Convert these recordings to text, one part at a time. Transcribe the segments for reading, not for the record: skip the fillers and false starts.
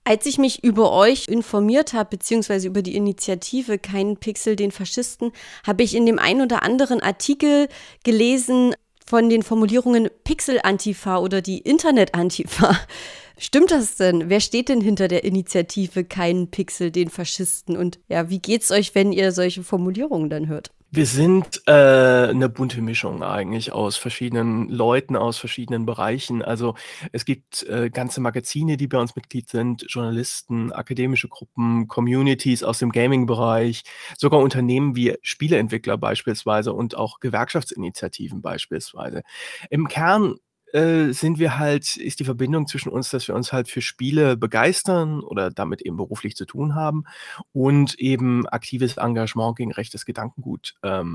Als ich mich über euch informiert habe, beziehungsweise über die Initiative Kein Pixel den Faschisten, habe ich in dem einen oder anderen Artikel gelesen von den Formulierungen Pixel-Antifa oder die Internet-Antifa. Stimmt das denn? Wer steht denn hinter der Initiative Kein Pixel den Faschisten? Und ja, wie geht's euch, wenn ihr solche Formulierungen dann hört? Wir sind 'ne bunte Mischung eigentlich aus verschiedenen Leuten, aus verschiedenen Bereichen. Also, es gibt, ganze Magazine, die bei uns Mitglied sind, Journalisten, akademische Gruppen, Communities aus dem Gaming-Bereich, sogar Unternehmen wie Spieleentwickler beispielsweise und auch Gewerkschaftsinitiativen beispielsweise. Im Kern, sind wir halt ist die Verbindung zwischen uns, dass wir uns halt für Spiele begeistern oder damit eben beruflich zu tun haben und eben aktives Engagement gegen rechtes Gedankengut,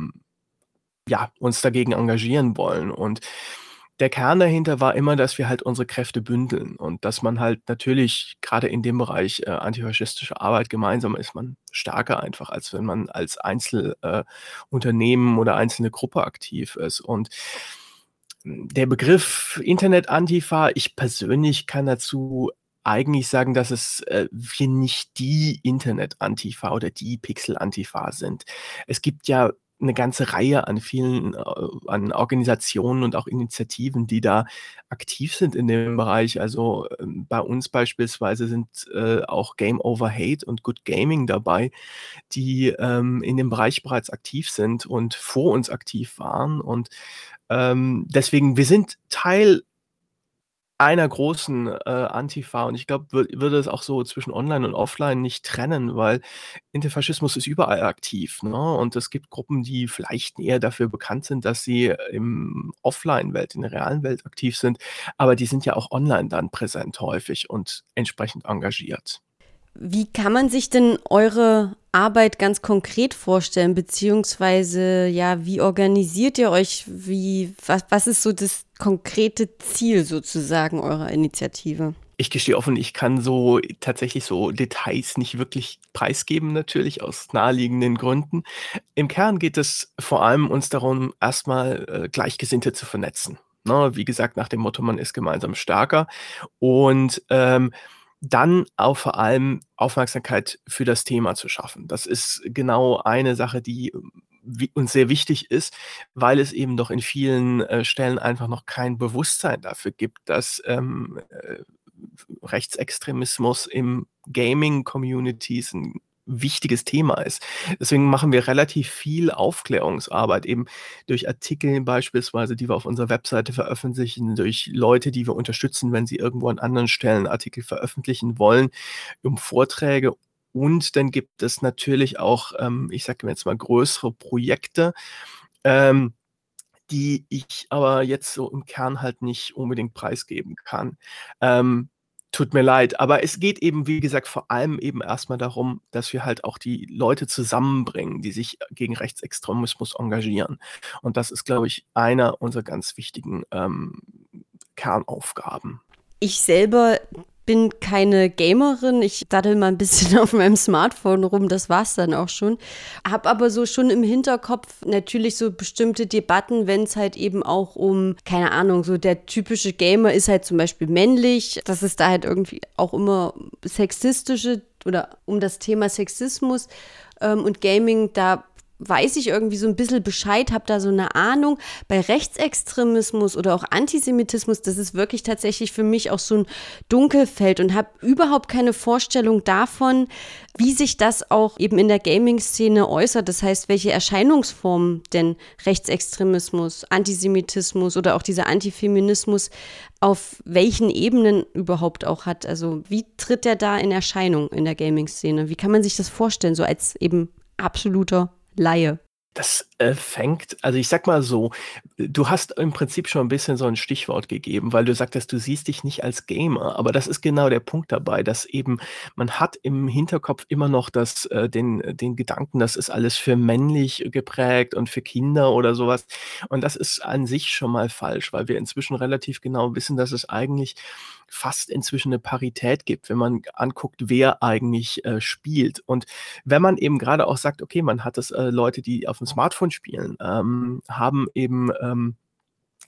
ja, uns dagegen engagieren wollen. Und der Kern dahinter war immer, dass wir halt unsere Kräfte bündeln und dass man halt natürlich gerade in dem Bereich, antifaschistische Arbeit gemeinsam ist man stärker einfach, als wenn man als Unternehmen oder einzelne Gruppe aktiv ist. Und der Begriff Internet-Antifa, ich persönlich kann dazu eigentlich sagen, dass wir nicht die Internet-Antifa oder die Pixel-Antifa sind. Es gibt ja eine ganze Reihe an vielen, an Organisationen und auch Initiativen, die da aktiv sind in dem Bereich. Also, bei uns beispielsweise sind, auch Game Over Hate und Good Gaming dabei, die, in dem Bereich bereits aktiv sind und vor uns aktiv waren. Und, deswegen wir sind Teil einer großen, Antifa und ich glaube, würde es auch so zwischen Online und Offline nicht trennen, weil Antifaschismus ist überall aktiv, ne? Und es gibt Gruppen, die vielleicht eher dafür bekannt sind, dass sie im Offline-Welt, in der realen Welt aktiv sind, aber die sind ja auch online dann präsent häufig und entsprechend engagiert. Wie kann man sich denn eure Arbeit ganz konkret vorstellen, beziehungsweise ja, wie organisiert ihr euch? Was ist so das konkrete Ziel sozusagen eurer Initiative? Ich gestehe offen, ich kann so tatsächlich so Details nicht wirklich preisgeben natürlich aus naheliegenden Gründen. Im Kern geht es vor allem uns darum, erstmal Gleichgesinnte zu vernetzen. Ne, wie gesagt, nach dem Motto: „Man ist gemeinsam stärker“ und, dann auch vor allem Aufmerksamkeit für das Thema zu schaffen. Das ist genau eine Sache, die, uns sehr wichtig ist, weil es eben doch in vielen, Stellen einfach noch kein Bewusstsein dafür gibt, dass, Rechtsextremismus im Gaming-Communities 'n wichtiges Thema ist. Deswegen machen wir relativ viel Aufklärungsarbeit eben durch Artikel beispielsweise, die wir auf unserer Webseite veröffentlichen, durch Leute, die wir unterstützen, wenn sie irgendwo an anderen Stellen Artikel veröffentlichen wollen, um Vorträge. Und dann gibt es natürlich auch, ich sage jetzt mal, größere Projekte, ähm, die ich aber jetzt so im Kern halt nicht unbedingt preisgeben kann. Ähm, Tut mir leid, aber es geht eben, wie gesagt, vor allem eben erst mal darum, dass wir halt auch die Leute zusammenbringen, die sich gegen Rechtsextremismus engagieren. Und das ist, glaube ich, einer unserer ganz wichtigen, Kernaufgaben. Ich selber bin keine Gamerin. Ich daddel mal ein bisschen auf meinem Smartphone rum, das war's dann auch schon. Hab aber so schon im Hinterkopf natürlich so bestimmte Debatten, wenn es halt eben auch um, keine Ahnung, so der typische Gamer ist halt zum Beispiel männlich, dass es da halt irgendwie auch immer sexistische oder um das Thema Sexismus und Gaming, da weiß ich irgendwie so ein bisschen Bescheid, habe da so eine Ahnung. Bei Rechtsextremismus oder auch Antisemitismus, das ist wirklich tatsächlich für mich auch so ein Dunkelfeld und habe überhaupt keine Vorstellung davon, wie sich das auch eben in der Gaming-Szene äußert. Das heißt, welche Erscheinungsformen denn Rechtsextremismus, Antisemitismus oder auch dieser Antifeminismus auf welchen Ebenen überhaupt auch hat. Also wie tritt der da in Erscheinung in der Gaming-Szene? Wie kann man sich das vorstellen, so als eben absoluter Laie? Das, fängt also, ich sage mal so, du hast im Prinzip schon ein bisschen so ein Stichwort gegeben, weil du sagtest, du siehst dich nicht als Gamer, aber das ist genau der Punkt dabei, dass eben man hat im Hinterkopf immer noch den Gedanken, das ist alles für männlich geprägt und für Kinder oder sowas. Und das ist an sich schon mal falsch, weil wir inzwischen relativ genau wissen, dass es eigentlich fast inzwischen eine Parität gibt, wenn man anguckt, wer eigentlich, spielt. Und wenn man eben gerade auch sagt, okay, man hat das Leute, die auf dem Smartphone spielen, haben eben,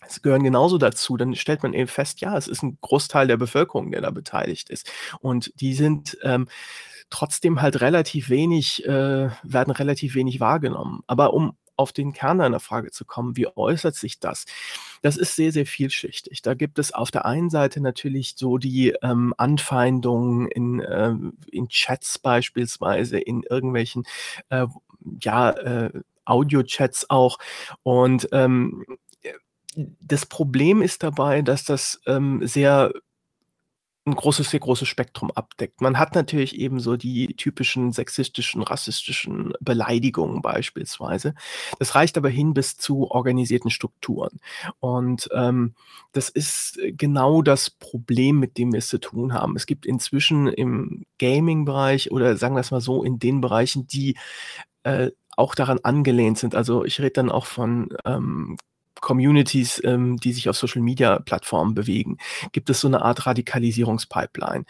gehören genauso dazu. Dann stellt man eben fest, ja, es ist ein Großteil der Bevölkerung, der da beteiligt ist. Und die sind, trotzdem halt werden relativ wenig wahrgenommen. Aber um auf den Kern deiner Frage zu kommen, wie äußert sich das? Das ist sehr, sehr vielschichtig. Da gibt es auf der einen Seite natürlich so die, Anfeindungen in Chats beispielsweise, in irgendwelchen, äh, ja, Audiochats auch. Und, das Problem ist dabei, dass das, sehr großes Spektrum abdeckt. Man hat natürlich eben so die typischen sexistischen, rassistischen Beleidigungen beispielsweise. Das reicht aber hin bis zu organisierten Strukturen. Und, das ist genau das Problem, mit dem wir es zu tun haben. Es gibt inzwischen im Gaming-Bereich oder sagen wir es mal so, in den Bereichen, die, auch daran angelehnt sind. Also, ich rede dann auch von, Communities, die sich auf Social-Media-Plattformen bewegen, gibt es so eine Art Radikalisierungspipeline.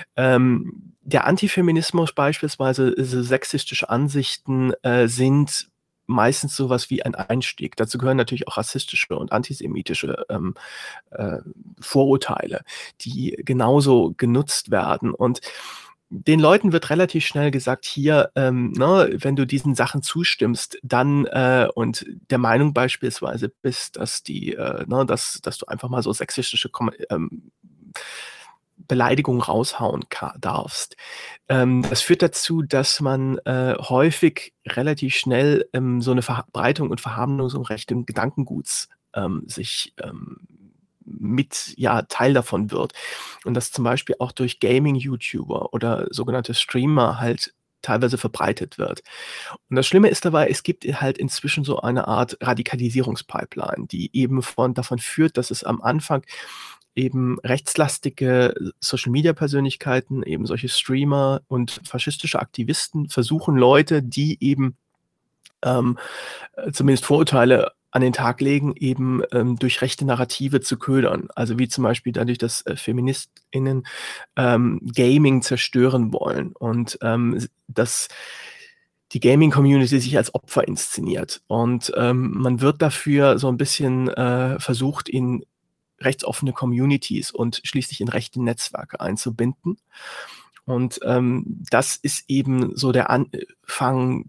Der Antifeminismus beispielsweise, so sexistische Ansichten, sind meistens so was wie ein Einstieg. Dazu gehören natürlich auch rassistische und antisemitische, äh, Vorurteile, die genauso genutzt werden. Und den Leuten wird relativ schnell gesagt: „Hier, ne, wenn du diesen Sachen zustimmst, dann, und der Meinung beispielsweise bist, dass dass du einfach mal so sexistische Beleidigungen raushauen darfst." Das führt dazu, dass man, häufig relativ schnell, so eine Verbreitung und Verharmlosung rechten Gedankenguts, sich, mit ja, Teil davon wird. Und das zum Beispiel auch durch Gaming-YouTuber oder sogenannte Streamer halt teilweise verbreitet wird. Und das Schlimme ist dabei, es gibt halt inzwischen so eine Art Radikalisierungspipeline, die eben davon führt, dass es am Anfang eben rechtslastige Social-Media-Persönlichkeiten, eben solche Streamer und faschistische Aktivisten versuchen, Leute, die eben ähm, zumindest Vorurteile an den Tag legen, eben, durch rechte Narrative zu ködern. Also, wie zum Beispiel dadurch, dass, FeministInnen, Gaming zerstören wollen und, dass die Gaming-Community sich als Opfer inszeniert. Und, man wird dafür so ein bisschen, versucht, in rechtsoffene Communities und schließlich in rechte Netzwerke einzubinden. Und, das ist eben so der Anfang,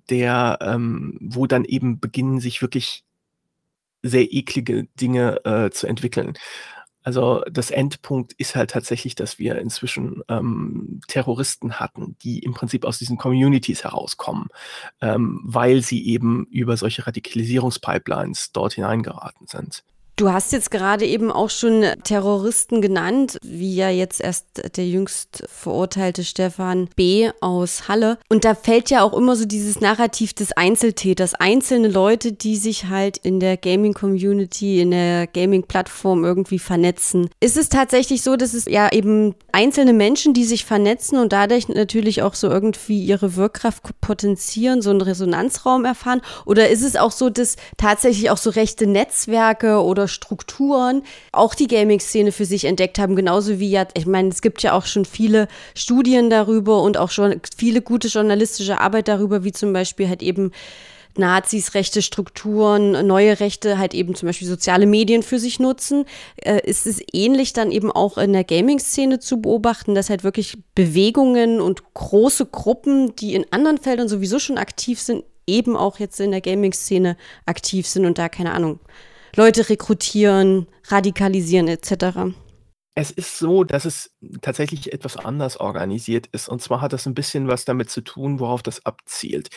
wo dann eben beginnen, sich wirklich sehr eklige Dinge, zu entwickeln. Also, das Endpunkt ist halt tatsächlich, dass wir inzwischen, Terroristen hatten, die im Prinzip aus diesen Communities herauskommen, weil sie eben über solche Radikalisierungspipelines dort hineingeraten sind. Du hast jetzt gerade eben auch schon Terroristen genannt, wie ja jetzt erst der jüngst verurteilte Stefan B. aus Halle. Und da fällt ja auch immer so dieses Narrativ des Einzeltäters, einzelne Leute, die sich halt in der Gaming-Community, in der Gaming-Plattform irgendwie vernetzen. Ist es tatsächlich so, dass es ja eben einzelne Menschen, die sich vernetzen und dadurch natürlich auch so irgendwie ihre Wirkkraft potenzieren, so einen Resonanzraum erfahren? Oder ist es auch so, dass tatsächlich auch so rechte Netzwerke oder Strukturen auch die Gaming-Szene für sich entdeckt haben, genauso wie ja, ich meine, es gibt ja auch schon viele Studien darüber und auch schon viele gute journalistische Arbeit darüber, wie zum Beispiel halt eben Nazis, rechte Strukturen, neue Rechte halt eben zum Beispiel soziale Medien für sich nutzen. Ist es ähnlich dann eben auch in der Gaming-Szene zu beobachten, dass halt wirklich Bewegungen und große Gruppen, die in anderen Feldern sowieso schon aktiv sind, eben auch jetzt in der Gaming-Szene aktiv sind und da, keine Ahnung, Leute rekrutieren, radikalisieren etc. Es ist so, dass es tatsächlich etwas anders organisiert ist. Und zwar hat das ein bisschen was damit zu tun, worauf das abzielt.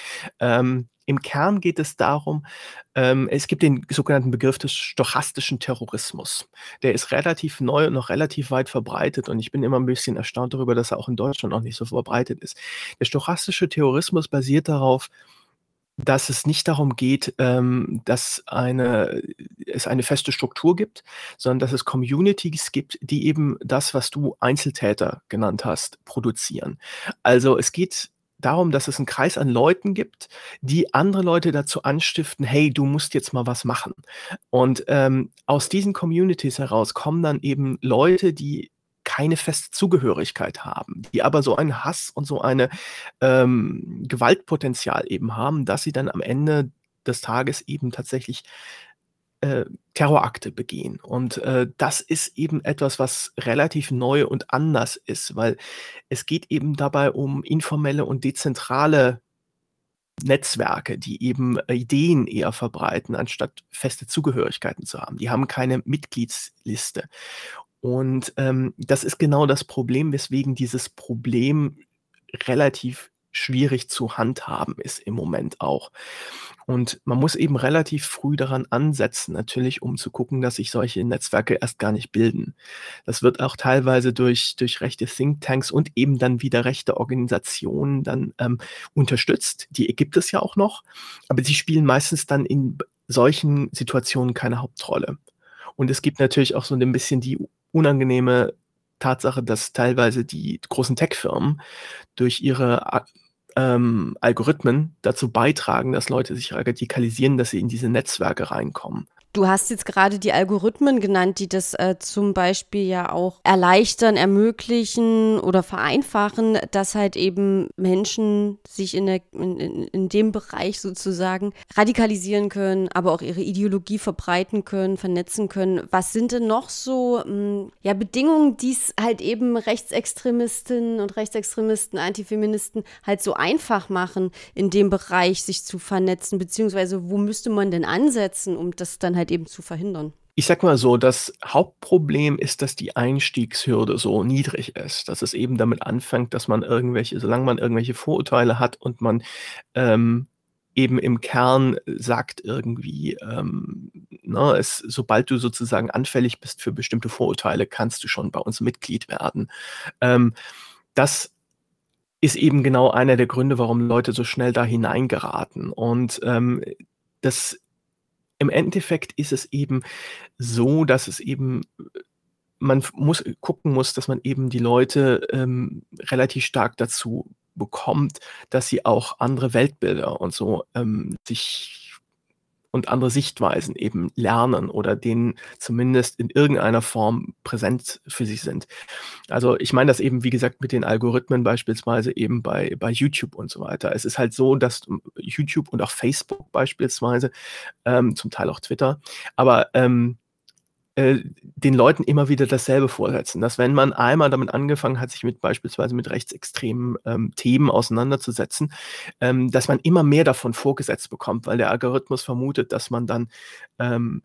Im Kern geht es darum, es gibt den sogenannten Begriff des stochastischen Terrorismus. Der ist relativ neu und noch relativ weit verbreitet und ich bin immer ein bisschen erstaunt darüber, dass er auch in Deutschland noch nicht so verbreitet ist. Der stochastische Terrorismus basiert darauf, dass es nicht darum geht, dass es eine feste Struktur gibt, sondern dass es Communities gibt, die eben das, was du Einzeltäter genannt hast, produzieren. Also, es geht darum, dass es 'n Kreis an Leuten gibt, die andere Leute dazu anstiften: „Hey, du musst jetzt mal was machen." Und, aus diesen Communities heraus kommen dann eben Leute, die keine feste Zugehörigkeit haben, die aber so einen Hass und so eine Gewaltpotenzial eben haben, dass sie dann am Ende des Tages eben tatsächlich Terrorakte begehen. Und das ist eben etwas, was relativ neu und anders ist, weil es geht eben dabei um informelle und dezentrale Netzwerke, die eben Ideen eher verbreiten, anstatt feste Zugehörigkeiten zu haben. Die haben keine Mitgliedsliste. Und das ist genau das Problem, weswegen dieses Problem relativ schwierig zu handhaben ist im Moment auch. Und man muss eben relativ früh daran ansetzen, natürlich, um zu gucken, dass sich solche Netzwerke erst gar nicht bilden. Das wird auch teilweise durch rechte Thinktanks und eben dann wieder rechte Organisationen dann unterstützt. Die gibt es ja auch noch, aber sie spielen meistens dann in solchen Situationen keine Hauptrolle. Und es gibt natürlich auch so ein bisschen die unangenehme Tatsache, dass teilweise die großen Tech-Firmen durch ihre Algorithmen dazu beitragen, dass Leute sich radikalisieren, dass sie in diese Netzwerke reinkommen. Du hast jetzt gerade die Algorithmen genannt, die das zum Beispiel ja auch erleichtern, ermöglichen oder vereinfachen, dass halt eben Menschen sich in dem Bereich sozusagen radikalisieren können, aber auch ihre Ideologie verbreiten können, vernetzen können. Was sind denn noch so ja, Bedingungen, die es halt eben Rechtsextremistinnen und Rechtsextremisten, Antifeministen halt so einfach machen, in dem Bereich sich zu vernetzen, beziehungsweise wo müsste man denn ansetzen, um das dann halt eben zu verhindern? Ich sag mal so, das Hauptproblem ist, dass die Einstiegshürde so niedrig ist, dass es eben damit anfängt, dass man solange man irgendwelche Vorurteile hat und man eben im Kern sagt irgendwie, ne, sobald du sozusagen anfällig bist für bestimmte Vorurteile, kannst du schon bei uns Mitglied werden. Das ist eben genau einer der Gründe, warum Leute so schnell da hineingeraten. Und das im Endeffekt ist es eben so, dass es eben gucken muss, dass man eben die Leute relativ stark dazu bekommt, dass sie auch andere Weltbilder und so sich und andere Sichtweisen eben lernen oder denen zumindest in irgendeiner Form präsent für sich sind. Also ich meine das eben, wie gesagt, mit den Algorithmen beispielsweise eben bei YouTube und so weiter. Es ist halt so, dass YouTube und auch Facebook beispielsweise, zum Teil auch Twitter, aber den Leuten immer wieder dasselbe vorsetzen, dass wenn man einmal damit angefangen hat, sich beispielsweise mit rechtsextremen Themen auseinanderzusetzen, dass man immer mehr davon vorgesetzt bekommt, weil der Algorithmus vermutet, dass man dann ähm,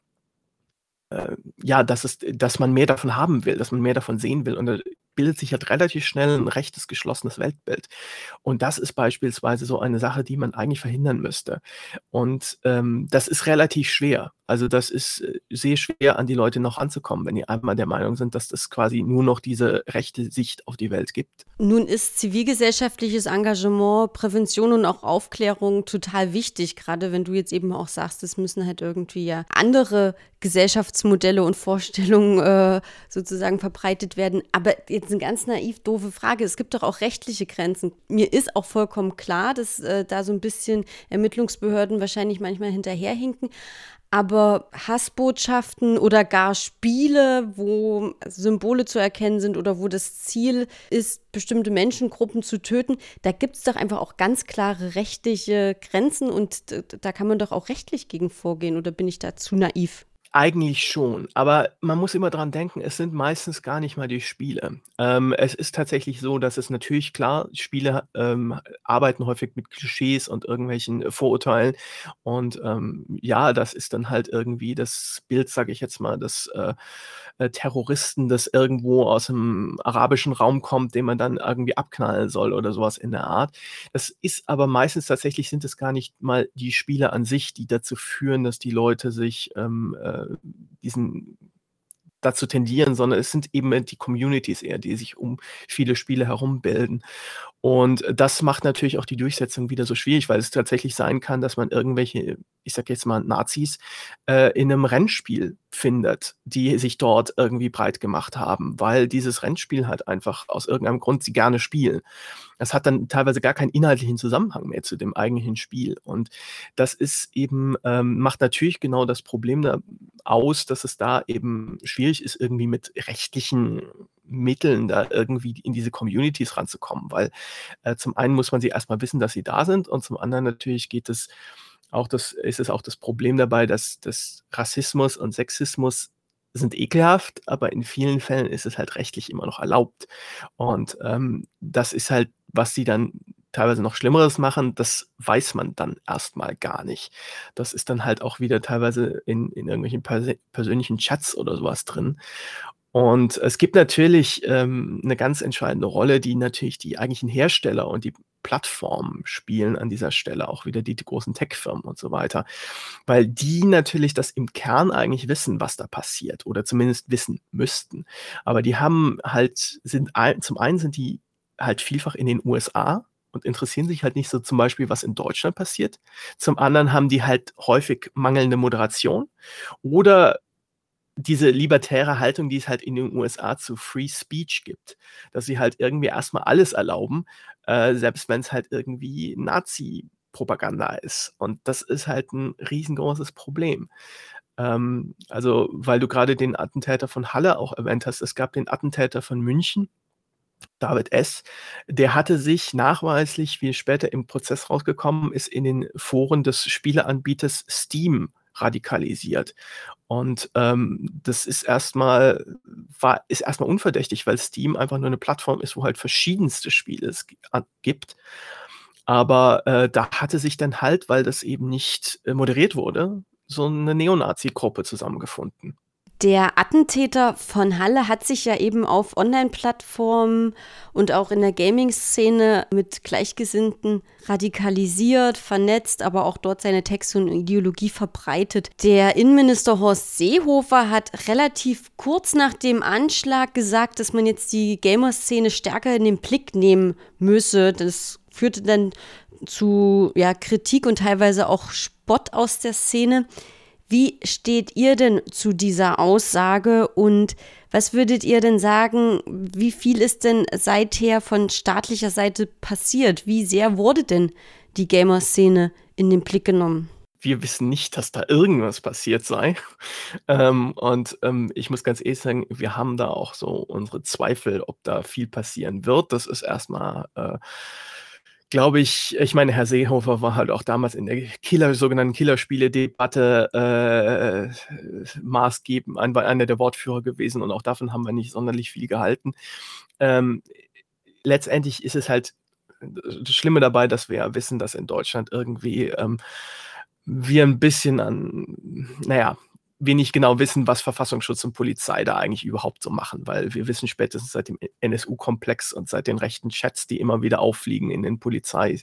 ja, dass man mehr davon haben will, dass man mehr davon sehen will. Und da bildet sich halt relativ schnell ein rechtes, geschlossenes Weltbild. Und das ist beispielsweise so eine Sache, die man eigentlich verhindern müsste. Und das ist relativ schwer. Also das ist sehr schwer, an die Leute noch anzukommen, wenn die einmal der Meinung sind, dass das quasi nur noch diese rechte Sicht auf die Welt gibt. Nun ist zivilgesellschaftliches Engagement, Prävention und auch Aufklärung total wichtig, gerade wenn du jetzt eben auch sagst, es müssen halt irgendwie ja andere Gesellschaftsmodelle und Vorstellungen sozusagen verbreitet werden. Aber jetzt eine ganz naiv doofe Frage, es gibt doch auch rechtliche Grenzen. Mir ist auch vollkommen klar, dass da so ein bisschen Ermittlungsbehörden wahrscheinlich manchmal hinterherhinken. Aber Hassbotschaften oder gar Spiele, wo Symbole zu erkennen sind oder wo das Ziel ist, bestimmte Menschengruppen zu töten, da gibt es doch einfach auch ganz klare rechtliche Grenzen und da kann man doch auch rechtlich gegen vorgehen. Oder bin ich da zu naiv? Eigentlich schon, aber man muss immer dran denken, es sind meistens gar nicht mal die Spiele. Es ist tatsächlich so, dass es natürlich klar, Spiele arbeiten häufig mit Klischees und irgendwelchen Vorurteilen und ja, das ist dann halt irgendwie das Bild, sage ich jetzt mal, des Terroristen, das irgendwo aus dem arabischen Raum kommt, den man dann irgendwie abknallen soll oder sowas in der Art. Das ist aber meistens tatsächlich sind es gar nicht mal die Spiele an sich, die dazu führen, dass die Leute sich diesen dazu tendieren, sondern es sind eben die Communities eher, die sich um viele Spiele herum bilden. Und das macht natürlich auch die Durchsetzung wieder so schwierig, weil es tatsächlich sein kann, dass man irgendwelche, ich sage jetzt mal Nazis, in einem Rennspiel findet, die sich dort irgendwie breit gemacht haben, weil dieses Rennspiel halt einfach aus irgendeinem Grund sie gerne spielen. Das hat dann teilweise gar keinen inhaltlichen Zusammenhang mehr zu dem eigentlichen Spiel. Und das ist eben, macht natürlich genau das Problem da aus, dass es da eben schwierig ist, irgendwie mit rechtlichen Mitteln da irgendwie in diese Communities ranzukommen, weil zum einen muss man sie erstmal wissen, dass sie da sind und zum anderen natürlich geht es ist es auch das Problem dabei, dass Rassismus und Sexismus sind ekelhaft, aber in vielen Fällen ist es halt rechtlich immer noch erlaubt. Und das ist halt, was sie dann teilweise noch Schlimmeres machen, das weiß man dann erstmal gar nicht. Das ist dann halt auch wieder teilweise in irgendwelchen persönlichen Chats oder sowas drin. Und es gibt natürlich 'ne ganz entscheidende Rolle, die natürlich die eigentlichen Hersteller und die Plattformen spielen an dieser Stelle, auch wieder die großen Tech-Firmen und so weiter, weil die natürlich das im Kern eigentlich wissen, was da passiert oder zumindest wissen müssten. Aber die haben halt zum einen sind die halt vielfach in den USA und interessieren sich halt nicht so zum Beispiel, was in Deutschland passiert. Zum anderen haben die halt häufig mangelnde Moderation oder diese libertäre Haltung, die es halt in den USA zu Free Speech gibt, dass sie halt irgendwie erstmal alles erlauben, selbst wenn es halt irgendwie Nazi-Propaganda ist. Und das ist halt ein riesengroßes Problem. Also, weil du gerade den Attentäter von Halle auch erwähnt hast, es gab den Attentäter von München, David S., der hatte sich nachweislich, wie später im Prozess rausgekommen ist, in den Foren des Spieleanbieters Steam radikalisiert. Und, das ist erstmal unverdächtig, weil Steam einfach nur 'ne Plattform ist, wo halt verschiedenste Spiele es gibt. Aber, da hatte sich dann halt, weil das eben nicht, moderiert wurde, so 'ne Neonazi-Gruppe zusammengefunden. Der Attentäter von Halle hat sich ja eben auf Online-Plattformen und auch in der Gaming-Szene mit Gleichgesinnten radikalisiert, vernetzt, aber auch dort seine Texte und Ideologie verbreitet. Der Innenminister Horst Seehofer hat relativ kurz nach dem Anschlag gesagt, dass man jetzt die Gamer-Szene stärker in den Blick nehmen müsse. Das führte dann zu Kritik und teilweise auch Spott aus der Szene. Wie steht ihr denn zu dieser Aussage und was würdet ihr denn sagen, wie viel ist denn seither von staatlicher Seite passiert? Wie sehr wurde denn die Gamer-Szene in den Blick genommen? Wir wissen nicht, dass da irgendwas passiert sei. Ich muss ganz ehrlich sagen, wir haben da auch so unsere Zweifel, ob da viel passieren wird. Das ist erstmal, glaube ich meine, Herr Seehofer war halt auch damals in der sogenannten Killerspiele-Debatte maßgebend, einer der Wortführer gewesen und auch davon haben wir nicht sonderlich viel gehalten. Ähm, Letztendlich ist es halt das Schlimme dabei, dass wir ja wissen, dass in Deutschland irgendwie wir ein bisschen wir nicht genau wissen, was Verfassungsschutz und Polizei da eigentlich überhaupt so machen, weil wir wissen spätestens seit dem NSU-Komplex und seit den rechten Chats, die immer wieder auffliegen in den Polizei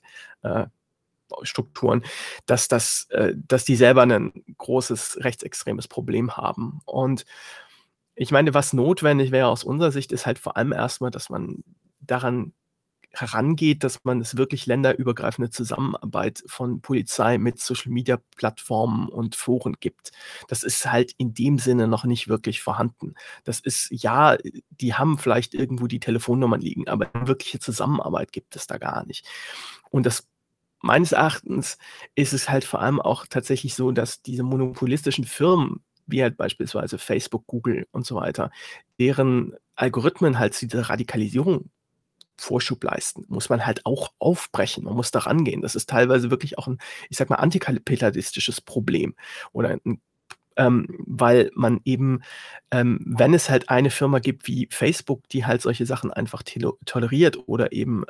Strukturen, dass die selber ein großes rechtsextremes Problem haben. Und ich meine, was notwendig wäre aus unserer Sicht, ist halt vor allem erstmal, dass man daran herangeht, dass man es wirklich länderübergreifende Zusammenarbeit von Polizei mit Social-Media-Plattformen und Foren gibt. Das ist halt in dem Sinne noch nicht wirklich vorhanden. Das ist ja, die haben vielleicht irgendwo die Telefonnummern liegen, aber eine wirkliche Zusammenarbeit gibt es da gar nicht. Und das meines Erachtens ist es halt vor allem auch tatsächlich so, dass diese monopolistischen Firmen, wie halt beispielsweise Facebook, Google und so weiter, deren Algorithmen halt zu dieser Radikalisierung Vorschub leisten, muss man halt auch aufbrechen. Man muss da rangehen. Das ist teilweise wirklich auch ein, ich sage mal, antikapitalistisches Problem oder 'n weil man eben, wenn es halt eine Firma gibt wie Facebook, die halt solche Sachen einfach toleriert oder eben,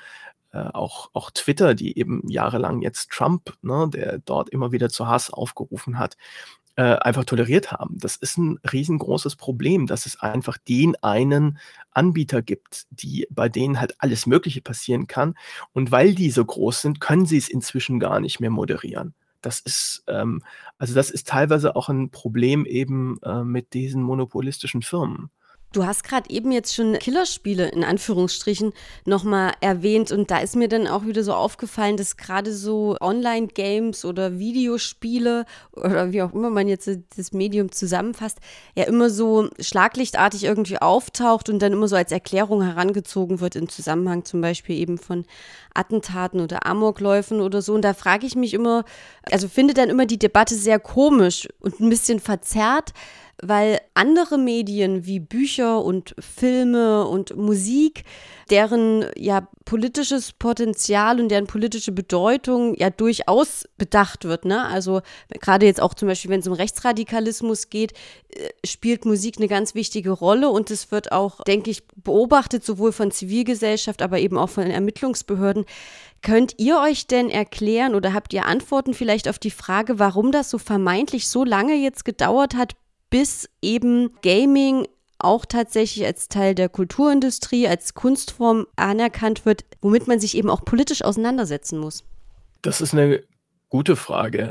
auch Twitter, die eben jahrelang jetzt Trump, ne, der dort immer wieder zu Hass aufgerufen hat, einfach toleriert haben. Das ist ein riesengroßes Problem, dass es einfach den einen Anbieter gibt, bei denen halt alles Mögliche passieren kann. Und weil die so groß sind, können sie es inzwischen gar nicht mehr moderieren. Das ist, das ist teilweise auch ein Problem eben, mit diesen monopolistischen Firmen. Du hast gerade eben jetzt schon Killerspiele in Anführungsstrichen nochmal erwähnt und da ist mir dann auch wieder so aufgefallen, dass gerade so Online-Games oder Videospiele oder wie auch immer man jetzt das Medium zusammenfasst, ja immer so schlaglichtartig irgendwie auftaucht und dann immer so als Erklärung herangezogen wird im Zusammenhang zum Beispiel eben von Attentaten oder Amokläufen oder so. Und da frage ich mich immer, also finde dann immer die Debatte sehr komisch und ein bisschen verzerrt, weil andere Medien wie Bücher und Filme und Musik, deren ja politisches Potenzial und deren politische Bedeutung ja durchaus bedacht wird, ne? Also gerade jetzt auch zum Beispiel, wenn es um Rechtsradikalismus geht, spielt Musik eine ganz wichtige Rolle und es wird auch, denke ich, beobachtet, sowohl von Zivilgesellschaft, aber eben auch von Ermittlungsbehörden. Könnt ihr euch denn erklären oder habt ihr Antworten vielleicht auf die Frage, warum das so vermeintlich so lange jetzt gedauert hat, bis eben Gaming auch tatsächlich als Teil der Kulturindustrie, als Kunstform anerkannt wird, womit man sich eben auch politisch auseinandersetzen muss? Das ist eine gute Frage.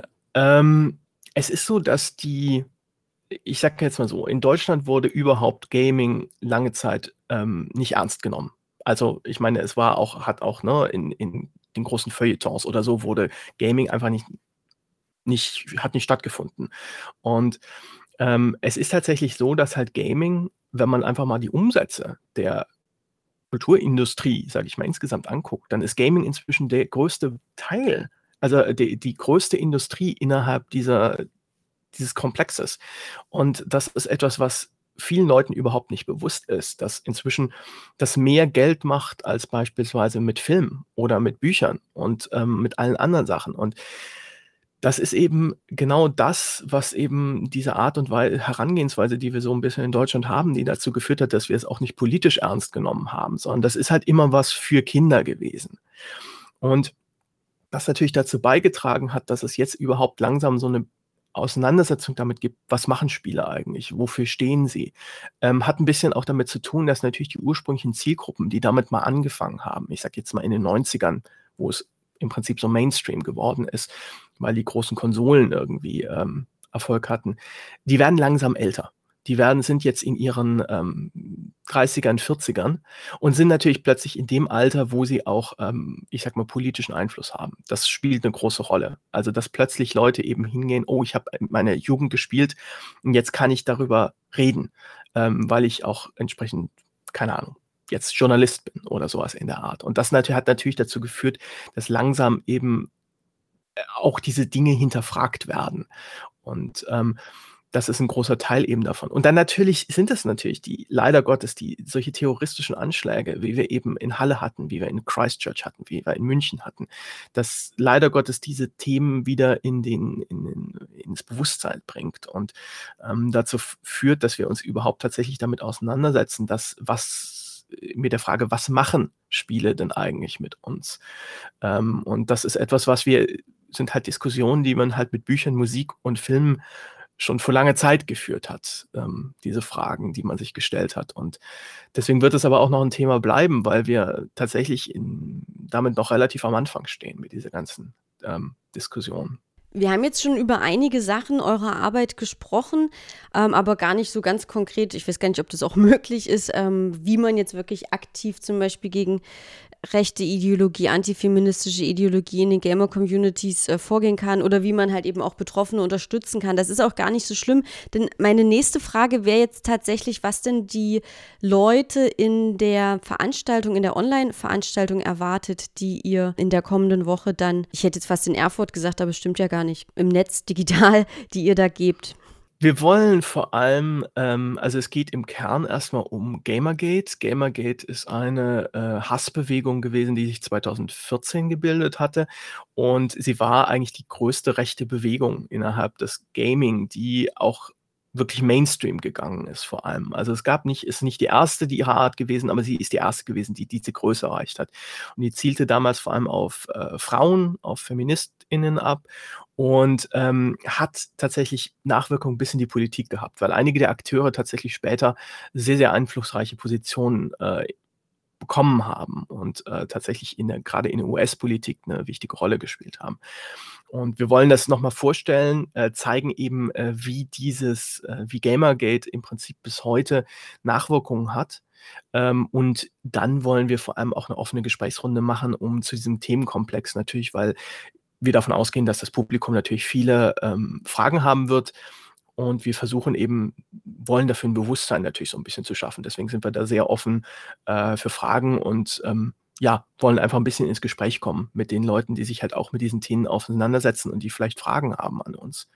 Es ist so, dass ich sage jetzt mal so, in Deutschland wurde überhaupt Gaming lange Zeit, nicht ernst genommen. Also, ich meine, es war auch hat auch, ne, in den großen Feuilletons oder so wurde Gaming einfach nicht stattgefunden. Und, es ist tatsächlich so, dass halt Gaming, wenn man einfach mal die Umsätze der Kulturindustrie, sage ich mal, insgesamt anguckt, dann ist Gaming inzwischen der größte Teil, also die größte Industrie innerhalb dieses Komplexes. Und das ist etwas, was vielen Leuten überhaupt nicht bewusst ist, dass inzwischen das mehr Geld macht als beispielsweise mit Filmen oder mit Büchern und, mit allen anderen Sachen. Und das ist eben genau das, was eben diese Art und Herangehensweise, die wir so ein bisschen in Deutschland haben, die dazu geführt hat, dass wir es auch nicht politisch ernst genommen haben, sondern das ist halt immer was für Kinder gewesen. Und das natürlich dazu beigetragen hat, dass es jetzt überhaupt langsam so eine Auseinandersetzung damit gibt, was machen Spiele eigentlich? Wofür stehen sie? Hat ein bisschen auch damit zu tun, dass natürlich die ursprünglichen Zielgruppen, die damit mal angefangen haben, ich sage jetzt mal in den 90ern, wo es im Prinzip so Mainstream geworden ist, weil die großen Konsolen irgendwie, Erfolg hatten, die werden langsam älter. Sind jetzt in ihren, 30ern, 40ern und sind natürlich plötzlich in dem Alter, wo sie auch, ich sage mal, politischen Einfluss haben. Das spielt eine große Rolle. Also, dass plötzlich Leute eben hingehen: „Oh, ich habe in meiner Jugend gespielt und jetzt kann ich darüber reden, weil ich auch entsprechend, keine Ahnung, jetzt Journalist bin“ oder sowas in der Art. Und das hat natürlich dazu geführt, dass langsam eben, auch diese Dinge hinterfragt werden. Und, das ist ein großer Teil eben davon. Und dann natürlich sind es natürlich die leider Gottes solche terroristischen Anschläge, wie wir eben in Halle hatten, wie wir in Christchurch hatten, wie wir in München hatten, dass leider Gottes diese Themen wieder ins Bewusstsein bringt und, dazu führt, dass wir uns überhaupt tatsächlich damit auseinandersetzen, mit der Frage: „Was machen Spiele denn eigentlich mit uns?“ Und das ist etwas, sind halt Diskussionen, die man halt mit Büchern, Musik und Filmen schon vor langer Zeit geführt hat, diese Fragen, die man sich gestellt hat. Und deswegen wird es aber auch noch ein Thema bleiben, weil wir tatsächlich damit noch relativ am Anfang stehen mit dieser ganzen, Diskussion. Wir haben jetzt schon über einige Sachen eurer Arbeit gesprochen, aber gar nicht so ganz konkret. Ich weiß gar nicht, ob das auch möglich ist, wie man jetzt wirklich aktiv zum Beispiel gegen rechte Ideologie, antifeministische Ideologie in den Gamer-Communities vorgehen kann oder wie man halt eben auch Betroffene unterstützen kann. Das ist auch gar nicht so schlimm, denn meine nächste Frage wäre jetzt tatsächlich, was denn die Leute in der Veranstaltung, in der Online-Veranstaltung erwartet, die ihr in der kommenden Woche dann, ich hätte jetzt fast in Erfurt gesagt, aber stimmt ja gar nicht, im Netz digital, die ihr da gebt. Wir wollen vor allem, also es geht im Kern erstmal um Gamergate. Gamergate ist eine, Hassbewegung gewesen, die sich 2014 gebildet hatte und sie war eigentlich die größte rechte Bewegung innerhalb des Gaming, die auch wirklich Mainstream gegangen ist vor allem. Also, ist nicht die erste die ihrer Art gewesen, aber sie ist die erste gewesen, die diese Größe erreicht hat. Und die zielte damals vor allem auf, Frauen, auf FeministInnen ab und, hat tatsächlich Nachwirkungen bis in die Politik gehabt, weil einige der Akteure tatsächlich später sehr, sehr einflussreiche Positionen, bekommen haben und, tatsächlich grade in der US-Politik eine wichtige Rolle gespielt haben. Und wir wollen das noch mal vorstellen, zeigen eben, wie Gamergate im Prinzip bis heute Nachwirkungen hat. Und dann wollen wir vor allem auch eine offene Gesprächsrunde machen, zu diesem Themenkomplex natürlich, weil wir davon ausgehen, dass das Publikum natürlich viele, Fragen haben wird und wir wollen dafür ein Bewusstsein natürlich so ein bisschen zu schaffen. Deswegen sind wir da sehr offen, für Fragen und, ja, wollen einfach ein bisschen ins Gespräch kommen mit den Leuten, die sich halt auch mit diesen Themen auseinandersetzen und die vielleicht Fragen haben an uns.